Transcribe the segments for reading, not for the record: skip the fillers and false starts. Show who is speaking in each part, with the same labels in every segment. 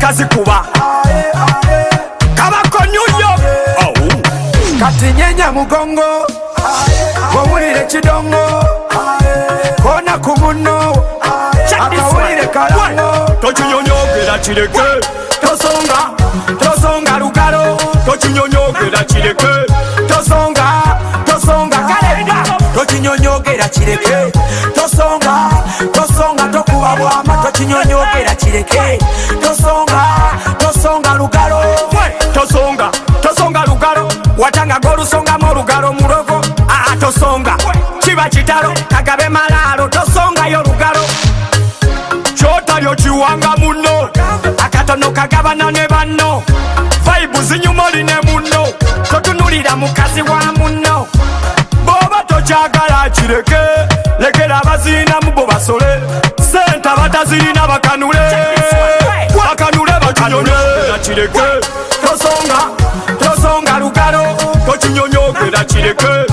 Speaker 1: kazikuba kabako nyuyo
Speaker 2: kati nyenya mugongo wawulire kidongo kona ku munno akawulire kalango
Speaker 1: tokinyonyogera kireke tosonga lugalo tokinyonyogera kireke
Speaker 2: tosonga kaleba tokinyonyogera kireke tosonga tokuba bwama tokinyonyogera kireke tosonga lugalo
Speaker 1: tosonga lugalo watanga golusongamu olugalo mulogo tosonga kiba kitalo kagabe malaalo tosongayo lugalo kyotalyo kiwanga muno akatono kagabana ne banno vaibu zinyuma oline muno totunulira mukazi wa muno boba tokyagala kireke lekera abaziinamu bo basole senta batazirina bakanule bakinyonyogera kireke tosonga lugalo tokinyonyogera kireke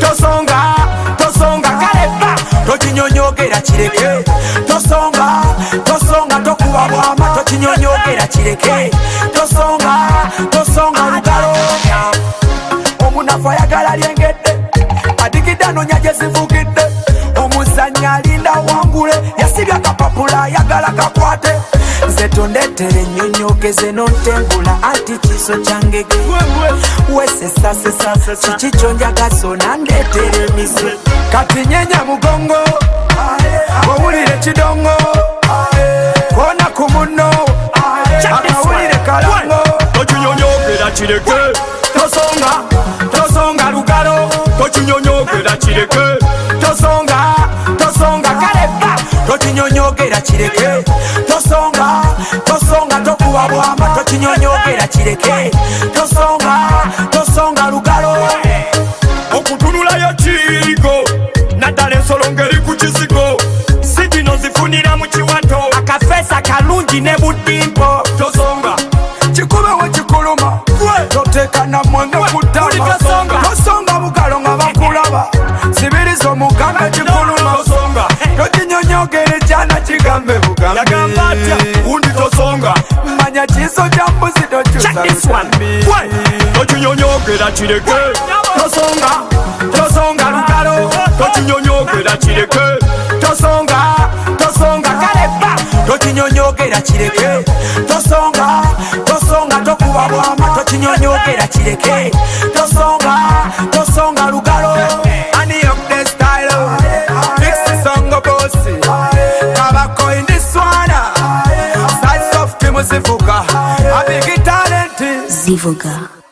Speaker 2: tosonga kaleba tokinyonyogera kireke tosonga tokuba bwama tokinyonyogera kireke tosonga lugalo omunafu ayagala lyengedde adigidde anonya gye zivugidde omuzannya alinda wangule yasibya kapapula ayagala kakwate nze tondetere ennyonyogeze nontengula anti kiso kyangege wesesasesa kiki njagaza onandetere emise kati nyenya mugongo wawulire kidongo kona ku munno akawulire kalango
Speaker 1: tokinyonyogera kireke tosonga lugalo tokinyonyogera kireke
Speaker 2: tosonga kaleba tokinyonyogera kireke tosonga tokuba bwama tokinyonyogera kireke tosonga lugalo
Speaker 1: okutunulayo kigo naddala ensolo ngeri ku kizigo sigino zifunira mu kiwato
Speaker 2: akafeesa kalungi ne buddimpo
Speaker 1: tosonga
Speaker 2: kikubewo kikuluma toteeka namwenge kutama tosonga bugalo nga bakulaba sibiriza omugambe kikuluma tokinyonyogere kyana kigambe bugambe
Speaker 1: yagamba atya undi tosonga
Speaker 2: manya kiso kya mbuzi
Speaker 1: tokinyonyogera kireke
Speaker 2: tosonga lugalo
Speaker 1: tokinyonyogera kireke
Speaker 2: tosonga kaleba tokinyonyogera kireke tosonga tokuba bwama tokinyonyogera kireke tosonga lugalo ani of the style fix the song bossy kabako in this one sides of Zivuga, a big talent
Speaker 3: Zivuga.